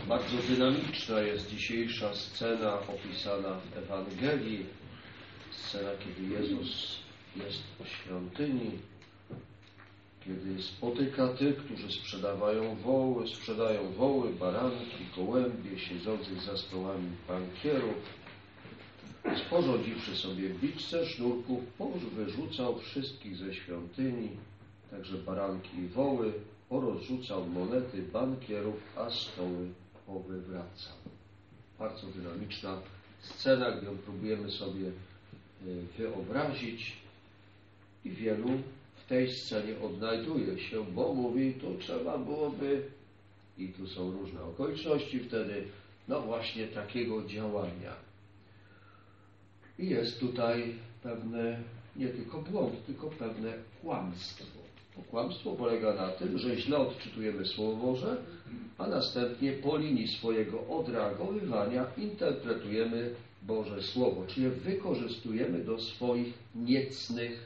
Bardzo dynamiczna jest dzisiejsza scena opisana w Ewangelii. Scena, kiedy Jezus jest w świątyni, kiedy spotyka tych, którzy sprzedają woły, baranki, gołębie, siedzących za stołami bankierów. Sporządziwszy sobie biczce sznurków, wyrzucał wszystkich ze świątyni, także baranki i woły, porozrzucał monety bankierów, a stoły powywracał. Bardzo dynamiczna scena, gdy ją próbujemy sobie wyobrazić, i wielu w tej scenie odnajduje się, bo mówi, tu trzeba byłoby, i tu są różne okoliczności wtedy, no właśnie takiego działania. I jest tutaj pewne, nie tylko błąd, tylko pewne kłamstwo. To kłamstwo polega na tym, że źle odczytujemy Słowo Boże, a następnie po linii swojego odreagowywania interpretujemy Boże Słowo, czyli wykorzystujemy do swoich niecnych,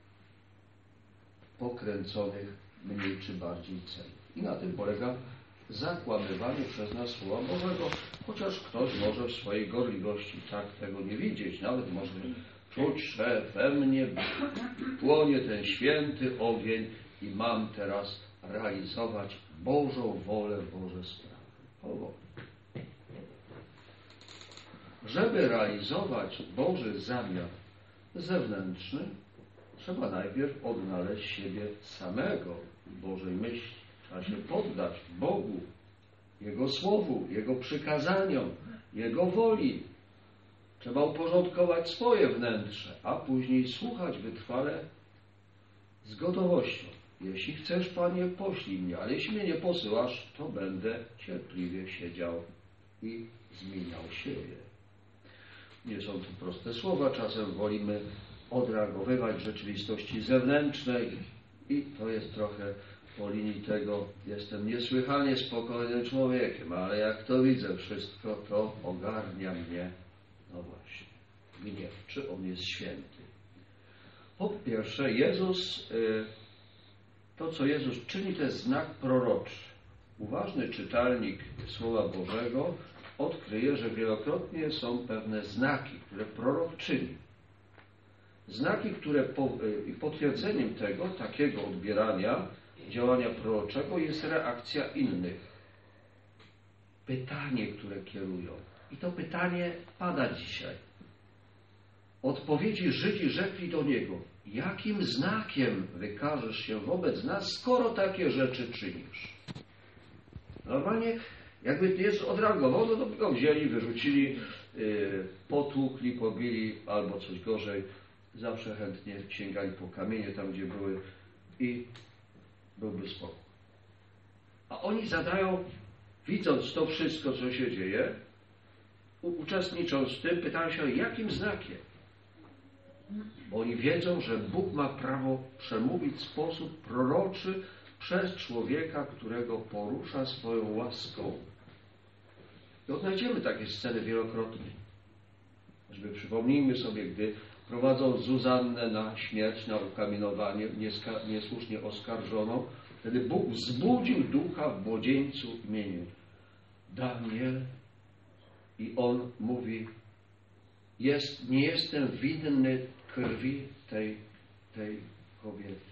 pokręconych mniej czy bardziej celów. I na tym polega zakłamywanie przez nas Słowa Bożego, chociaż ktoś może w swojej gorliwości tak tego nie widzieć. Nawet może czuć, że we mnie płonie ten święty ogień i mam teraz realizować Bożą wolę, Boże sprawy. Żeby realizować Boży zamiar zewnętrzny, trzeba najpierw odnaleźć siebie samego w Bożej myśli. Trzeba się poddać Bogu, Jego Słowu, Jego przykazaniom, Jego woli. Trzeba uporządkować swoje wnętrze, a później słuchać wytrwale z gotowością. Jeśli chcesz, Panie, poślij mnie, ale jeśli mnie nie posyłasz, to będę cierpliwie siedział i zmieniał siebie. Nie są to proste słowa, czasem wolimy odreagowywać w rzeczywistości zewnętrznej i to jest trochę po linii tego, jestem niesłychanie spokojnym człowiekiem, ale jak to widzę wszystko, to ogarnia mnie, no właśnie, gniew. Czy On jest święty? Po pierwsze, to co Jezus czyni, to jest znak proroczy. Uważny czytelnik Słowa Bożego odkryje, że wielokrotnie są pewne znaki, które prorok czyni. Znaki, które potwierdzeniem tego, takiego odbierania działania proroczego jest reakcja innych. Pytanie, które kierują. I to pytanie pada dzisiaj. Odpowiedzi Żydzi rzekli do Niego, jakim znakiem wykażesz się wobec nas, skoro takie rzeczy czynisz? Normalnie, jakby jest odreagował, no to by go wzięli, wyrzucili, potłukli, pobili, albo coś gorzej. Zawsze chętnie sięgali po kamienie tam, gdzie były, i byłby spokój. A oni zadają, widząc to wszystko, co się dzieje, uczestnicząc w tym, pytają się, jakim znakiem? Bo oni wiedzą, że Bóg ma prawo przemówić w sposób proroczy przez człowieka, którego porusza swoją łaską. I odnajdziemy takie sceny wielokrotnie. Choćby przypomnijmy sobie, gdy prowadząc Zuzannę na śmierć, na ukamienowanie, niesłusznie oskarżoną, wtedy Bóg wzbudził ducha w młodzieńcu imieniu Daniel i on mówi, nie jestem winny krwi tej kobiety.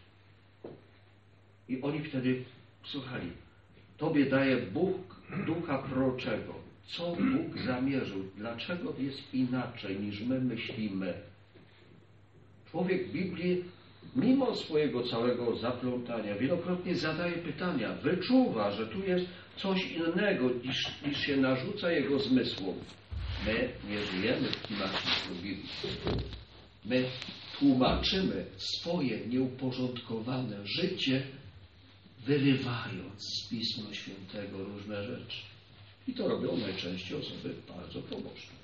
I oni wtedy słuchali, Tobie daje Bóg ducha proroczego. Co Bóg zamierzył? Dlaczego jest inaczej niż my myślimy? Człowiek Biblii, mimo swojego całego zaplątania, wielokrotnie zadaje pytania, wyczuwa, że tu jest coś innego, niż się narzuca jego zmysłom. My nie żyjemy w klimacie Biblii. My tłumaczymy swoje nieuporządkowane życie, wyrywając z Pisma Świętego różne rzeczy. I to robią najczęściej osoby bardzo pobożne.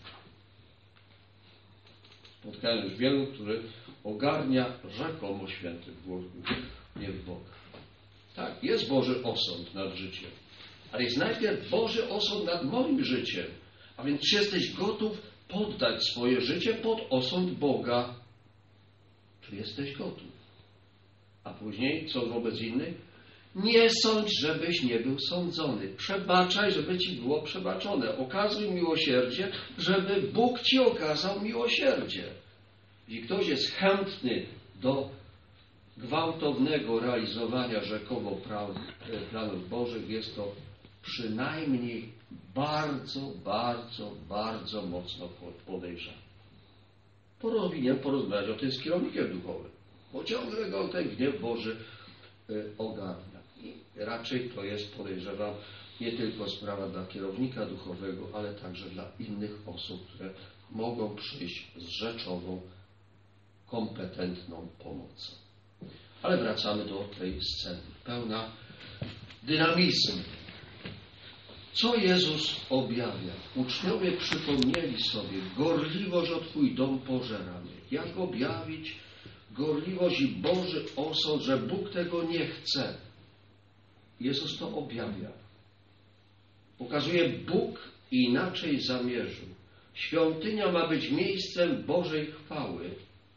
Spotkałem już wielu, który ogarnia rzekomo święty nie w Boga. Tak, jest Boży osąd nad życiem, ale jest najpierw Boży osąd nad moim życiem. A więc czy jesteś gotów poddać swoje życie pod osąd Boga? Czy jesteś gotów? A później co wobec innych? Nie sądź, żebyś nie był sądzony. Przebaczaj, żeby ci było przebaczone. Okazuj miłosierdzie, żeby Bóg ci okazał miłosierdzie. Jeśli ktoś jest chętny do gwałtownego realizowania rzekomo planów Bożych, jest to przynajmniej bardzo mocno podejrzany. Powinien porozmawiać o tym z kierownikiem duchowym, bo ciągle go ten gniew Boży ogarnia. I raczej to jest, podejrzewam, nie tylko sprawa dla kierownika duchowego, ale także dla innych osób, które mogą przyjść z rzeczową, kompetentną pomocą. Ale wracamy do tej sceny, pełna dynamizmu. Co Jezus objawia? Uczniowie przypomnieli sobie gorliwość o Twój dom pożeramy. Jak objawić gorliwość i Boży osąd, że Bóg tego nie chce? Jezus to objawia. Pokazuje, Bóg inaczej zamierzył. Świątynia ma być miejscem Bożej chwały.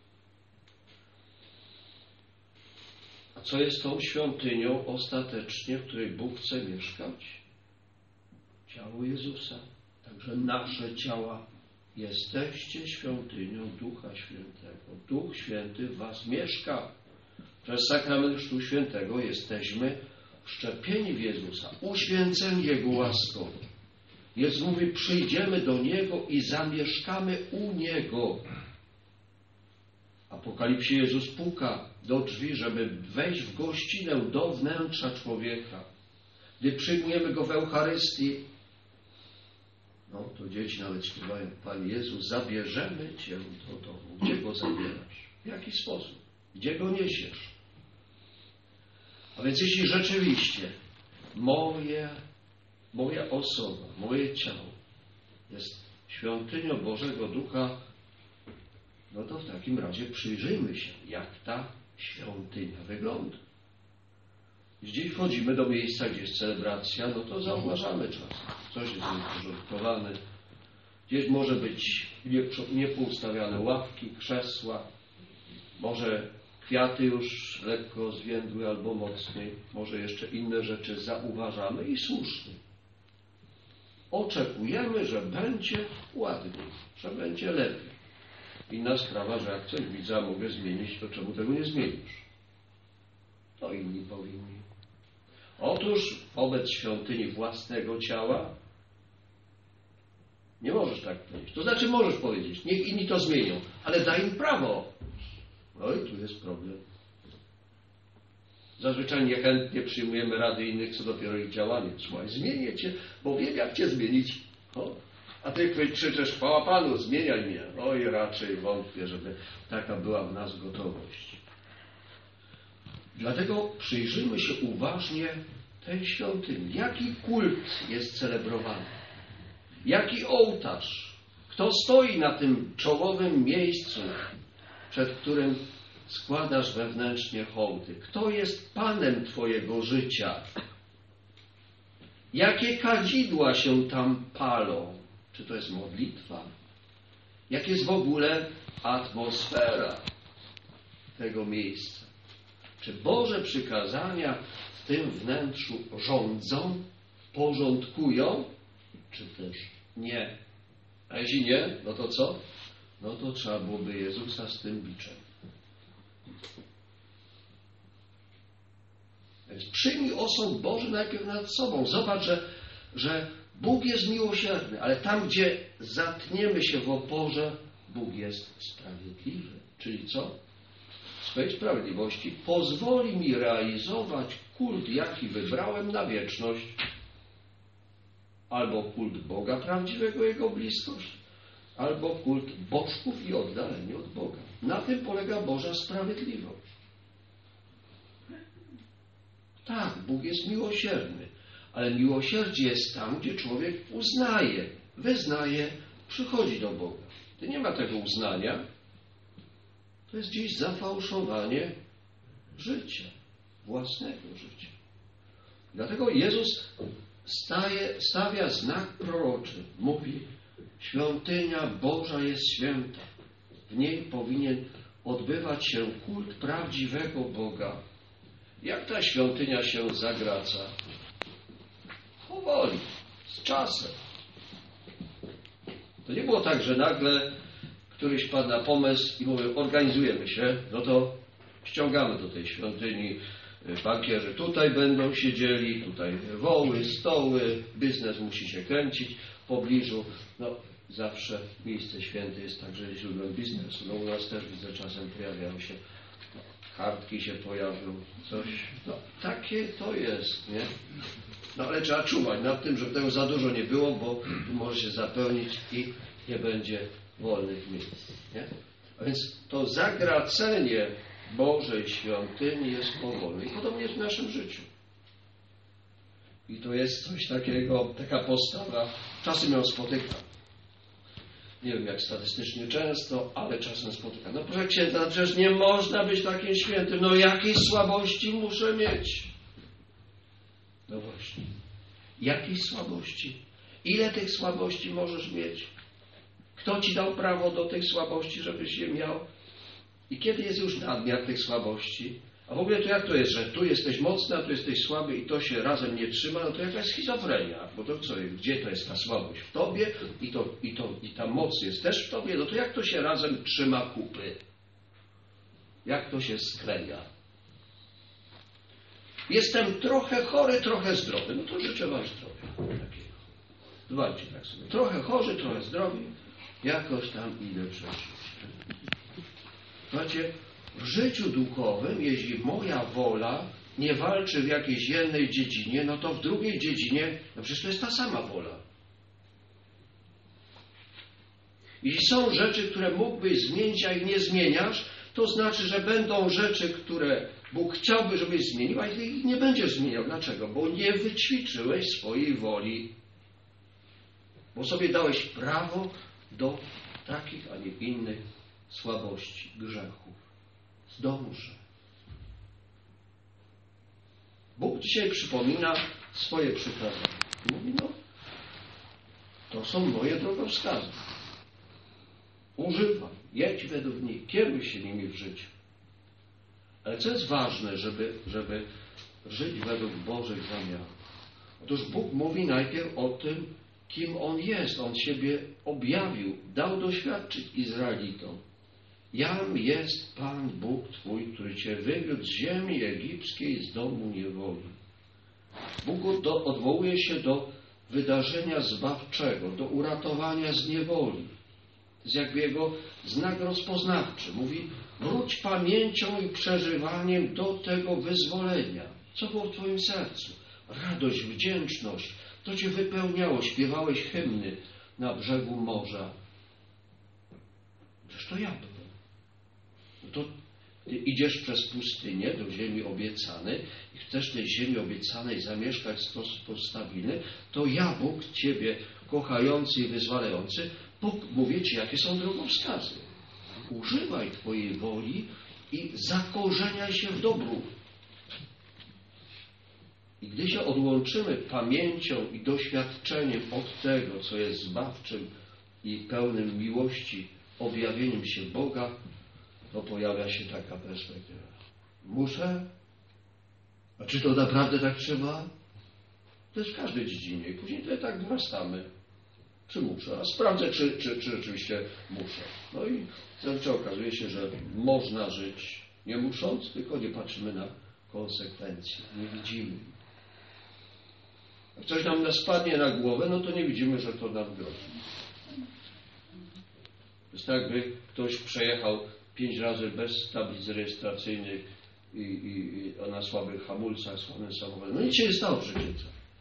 A co jest tą świątynią ostatecznie, w której Bóg chce mieszkać? Ciało Jezusa, także nasze ciała. Jesteście świątynią Ducha Świętego. Duch Święty w was mieszka. Przez sakrament Chrztu Świętego jesteśmy wszczepieni w Jezusa, uświęceni Jego łaską. Jezus mówi, przyjdziemy do Niego i zamieszkamy u Niego. W Apokalipsie Jezus puka do drzwi, żeby wejść w gościnę do wnętrza człowieka. Gdy przyjmujemy Go w Eucharystii, no to dzieci nawet śpiewają, Panie Jezu, zabierzemy Cię do domu. Gdzie Go zabierasz? W jaki sposób? Gdzie Go niesiesz? A więc jeśli rzeczywiście moja osoba, moje ciało jest świątynią Bożego Ducha, no to w takim razie przyjrzyjmy się, jak ta świątynia wygląda. Jeśli wchodzimy do miejsca, gdzie jest celebracja, no to zauważamy czasem. Coś jest nieporządkowane. Gdzieś może być niepoustawiane ławki, krzesła. Może kwiaty już lekko zwiędły albo mocniej. Może jeszcze inne rzeczy zauważamy i słusznie. Oczekujemy, że będzie ładniej, że będzie lepiej. Inna sprawa, że jak coś widzę, mogę zmienić, to czemu tego nie zmienisz? To inni powinni. Otóż wobec świątyni własnego ciała nie możesz tak powiedzieć. To znaczy możesz powiedzieć, niech inni to zmienią, ale daj im prawo. No i tu jest problem. Zazwyczaj niechętnie przyjmujemy rady innych, co dopiero ich działanie. Słuchaj, zmienię Cię, bo wiem, jak Cię zmienić. O, a Ty krzyczysz, chwała Panu, zmieniaj mnie. Oj, raczej wątpię, żeby taka była w nas gotowość. Dlatego przyjrzyjmy się uważnie tej świątyni. Jaki kult jest celebrowany? Jaki ołtarz? Kto stoi na tym czołowym miejscu, przed którym składasz wewnętrznie hołdy? Kto jest Panem Twojego życia? Jakie kadzidła się tam palą? Czy to jest modlitwa? Jak jest w ogóle atmosfera tego miejsca? Czy Boże przykazania w tym wnętrzu rządzą, porządkują, czy też nie? A jeśli nie, no to co? No to trzeba byłoby Jezusa z tym biczem. Więc przyjmij osąd Boży najpierw nad sobą. Zobacz, że Bóg jest miłosierny, ale tam, gdzie zatniemy się w oporze, Bóg jest sprawiedliwy. Czyli co? Swej sprawiedliwości pozwoli mi realizować kult, jaki wybrałem na wieczność. Albo kult Boga prawdziwego, Jego bliskość, albo kult bożków i oddalenie od Boga. Na tym polega Boża sprawiedliwość. Tak, Bóg jest miłosierny, ale miłosierdzie jest tam, gdzie człowiek uznaje, wyznaje, przychodzi do Boga. Gdy nie ma tego uznania, to jest gdzieś zafałszowanie życia, własnego życia. Dlatego Jezus stawia znak proroczy. Mówi, świątynia Boża jest święta. W niej powinien odbywać się kult prawdziwego Boga. Jak ta świątynia się zagraca? Powoli, z czasem. To nie było tak, że nagle któryś padł na pomysł i mówił, organizujemy się, no to ściągamy do tej świątyni bankierzy. Tutaj będą siedzieli, tutaj woły, stoły, biznes musi się kręcić w pobliżu. No, zawsze miejsce święte jest także źródłem biznesu. No u nas też widzę, czasem pojawiają się kartki się pojawią, coś. No, takie to jest, nie? No ale trzeba czuwać nad tym, żeby tego za dużo nie było, bo może się zapełnić i nie będzie wolnych miejsc, nie? A więc to zagracenie Bożej świątyni jest powolne. I podobnie jest w naszym życiu. I to jest coś takiego, taka postawa, czasem ją spotykam. Nie wiem jak statystycznie często, ale czasem spotykam. No proszę księdza, no przecież nie można być takim świętym. No jakiej słabości muszę mieć? No właśnie. Jakiej słabości? Ile tych słabości możesz mieć? Kto ci dał prawo do tych słabości, żebyś je miał? I kiedy jest już nadmiar tych słabości? A w ogóle to jak to jest, że tu jesteś mocny, a tu jesteś słaby i to się razem nie trzyma, no to jakaś schizofrenia. Bo to co, gdzie to jest ta słabość? W tobie i ta moc jest też w tobie, no to jak to się razem trzyma kupy? Jak to się skleja? Jestem trochę chory, trochę zdrowy. No to życzę wam zdrowia takiego. Dbajcie tak sobie. Trochę chorzy, trochę zdrowi. Jakoś tam idę przeżyć. Słuchajcie, w życiu duchowym, jeśli moja wola nie walczy w jakiejś jednej dziedzinie, no to w drugiej dziedzinie, no przecież to jest ta sama wola. Jeśli są rzeczy, które mógłbyś zmienić, a ich nie zmieniasz, to znaczy, że będą rzeczy, które Bóg chciałby, żebyś zmienił, a ich nie będziesz zmieniał. Dlaczego? Bo nie wyćwiczyłeś swojej woli. Bo sobie dałeś prawo do takich, a nie innych słabości, grzechów. Zdążę. Bóg dzisiaj przypomina swoje przykazania. Mówi, no, to są moje drogowskazy. Używam, jedź według nich, kieruj się nimi w życiu. Ale co jest ważne, żeby żyć według Bożych zamiarów? Otóż Bóg mówi najpierw o tym, kim On jest. On siebie objawił, dał doświadczyć Izraelitom. Jam jest Pan Bóg Twój, który Cię wywiódł z ziemi egipskiej, z domu niewoli. Bóg odwołuje się do wydarzenia zbawczego, do uratowania z niewoli. To jest jakby Jego znak rozpoznawczy. Mówi, wróć pamięcią i przeżywaniem do tego wyzwolenia. Co było w Twoim sercu? Radość, wdzięczność. To Cię wypełniało. Śpiewałeś hymny na brzegu morza. Przecież to ja byłem. No to Ty idziesz przez pustynię do ziemi obiecanej i chcesz tej ziemi obiecanej zamieszkać w sposób stabilny, to ja, Bóg, Ciebie kochający i wyzwalający, mówię Ci, jakie są drogowskazy. Używaj Twojej woli i zakorzeniaj się w dobru. I gdy się odłączymy pamięcią i doświadczeniem od tego, co jest zbawczym i pełnym miłości, objawieniem się Boga, to pojawia się taka perspektywa. Muszę? A czy to naprawdę tak trzeba? To jest w każdej dziedzinie. I później to tak dorastamy. Czy muszę? A sprawdzę, czy rzeczywiście muszę. No i zazwyczaj okazuje się, że można żyć nie musząc, tylko nie patrzymy na konsekwencje. Nie widzimy. Jak coś nam spadnie na głowę, no to nie widzimy, że to nam grozi. To jest tak, jakby ktoś przejechał 5 razy bez tablic rejestracyjnych i na słabych hamulcach, słabym samochodem. No nic się nie stało, proszę księdza.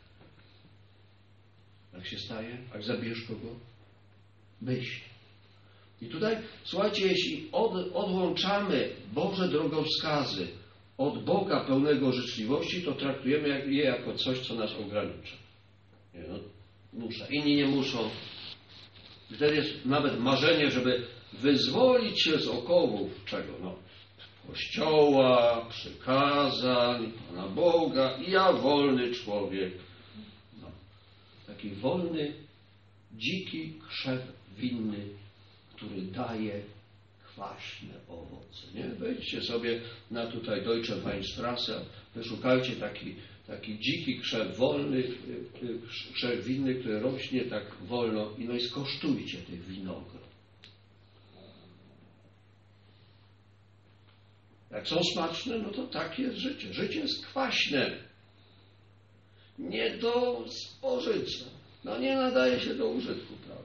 Jak się staje? Jak zabijesz kogo? Myśl. I tutaj, słuchajcie, jeśli odłączamy Boże drogowskazy od Boga pełnego życzliwości, to traktujemy je jako coś, co nas ogranicza. Nie, no, muszę. Inni nie muszą. I wtedy jest nawet marzenie, żeby wyzwolić się z okowów czego? No, Kościoła, przykazań, Pana Boga i ja wolny człowiek. No, taki wolny, dziki krzew winny, który daje kwaśne owoce. Nie? Wejdźcie sobie na tutaj Deutsche Weinstraße, wyszukajcie taki dziki krzew wolny, krzew winny, który rośnie tak wolno i skosztujcie tych winogron. Jak są smaczne, no to tak jest życie. Życie jest kwaśne. Nie do spożycia. Nie nadaje się do użytku, prawda?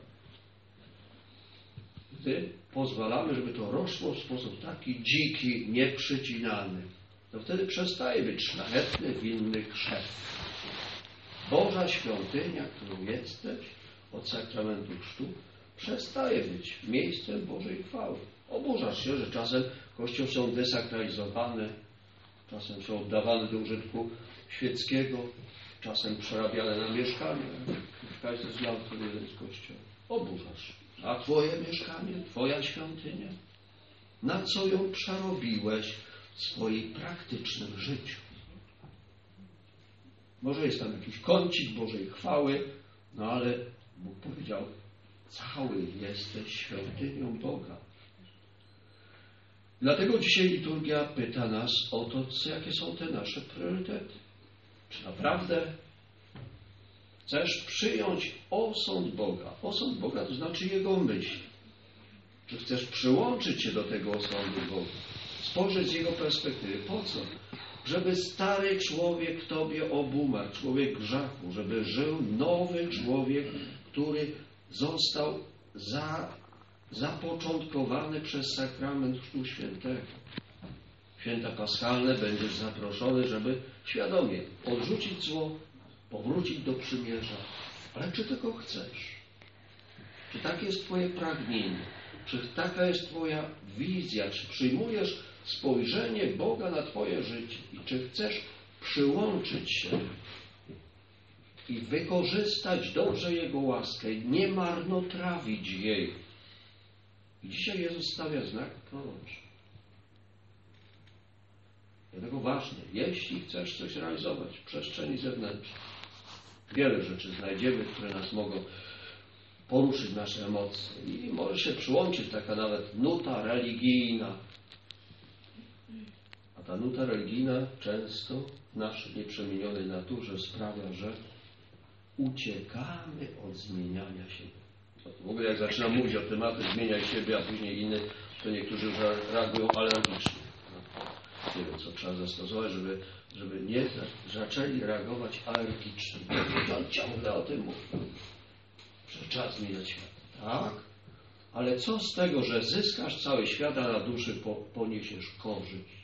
Gdy pozwalamy, żeby to rosło w sposób taki dziki, nieprzycinany, to wtedy przestaje być szlachetny, winny krzew. Boża świątynia, którą jesteś od sakramentu chrztu, przestaje być miejscem Bożej chwały. Oburzasz się, że czasem kościoły są desakralizowane, czasem są oddawane do użytku świeckiego, czasem przerabiane na mieszkania. Mieszkajcie z lampy jeden z kościoła. Oburzasz się. A twoje mieszkanie, twoja świątynia? Na co ją przerobiłeś w swoim praktycznym życiu? Może jest tam jakiś kącik Bożej chwały, ale Bóg powiedział, cały jesteś świątynią Boga. Dlatego dzisiaj liturgia pyta nas o to, jakie są te nasze priorytety. Czy naprawdę chcesz przyjąć osąd Boga? Osąd Boga to znaczy Jego myśl. Czy chcesz przyłączyć się do tego osądu Boga? Spojrzeć z Jego perspektywy. Po co? Żeby stary człowiek Tobie obumarł, człowiek grzechu, żeby żył nowy człowiek, który został zapoczątkowany przez sakrament Chrztu Świętego. Święta Paschalne będziesz zaproszony, żeby świadomie odrzucić zło, powrócić do przymierza. Ale czy tego chcesz? Czy takie jest Twoje pragnienie? Czy taka jest Twoja wizja? Czy przyjmujesz spojrzenie Boga na Twoje życie? I czy chcesz przyłączyć się i wykorzystać dobrze Jego łaskę, nie marnotrawić jej? I dzisiaj Jezus stawia znak proroczy. Dlatego ważne, jeśli chcesz coś realizować w przestrzeni zewnętrznej, wiele rzeczy znajdziemy, które nas mogą poruszyć nasze emocje i może się przyłączyć taka nawet nuta religijna. A ta nuta religijna często w naszej nieprzemienionej naturze sprawia, że uciekamy od zmieniania siebie. W ogóle jak zaczynam mówić o tematy zmieniaj siebie, a później inny, to niektórzy już reagują alergicznie. Nie wiem, co trzeba zastosować, żeby nie zaczęli reagować alergicznie. On ciągle o tym mówi, że trzeba zmieniać świat. Tak, ale co z tego, że zyskasz cały świat, a na duszy poniesiesz korzyść?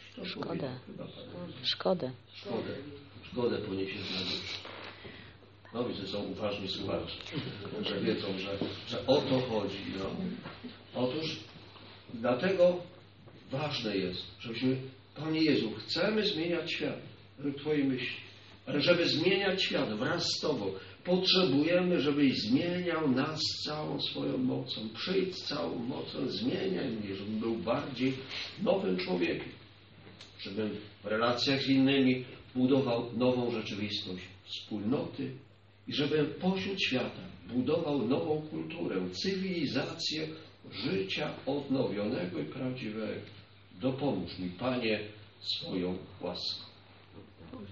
Szkodę poniesiesz na duszy. No widzę, są uważni słuchacze, że wiedzą, że o to chodzi. No. Otóż dlatego ważne jest, żebyśmy, Panie Jezu, chcemy zmieniać świat, według Twojej myśli, ale żeby zmieniać świat wraz z Tobą, potrzebujemy, żebyś zmieniał nas całą swoją mocą. Przyjdź z całą mocą, zmieniaj mnie, żebym był bardziej nowym człowiekiem, żebym w relacjach z innymi budował nową rzeczywistość wspólnoty i żebym pośród świata budował nową kulturę, cywilizację życia odnowionego i prawdziwego. Dopomóż mi, Panie, swoją łaską.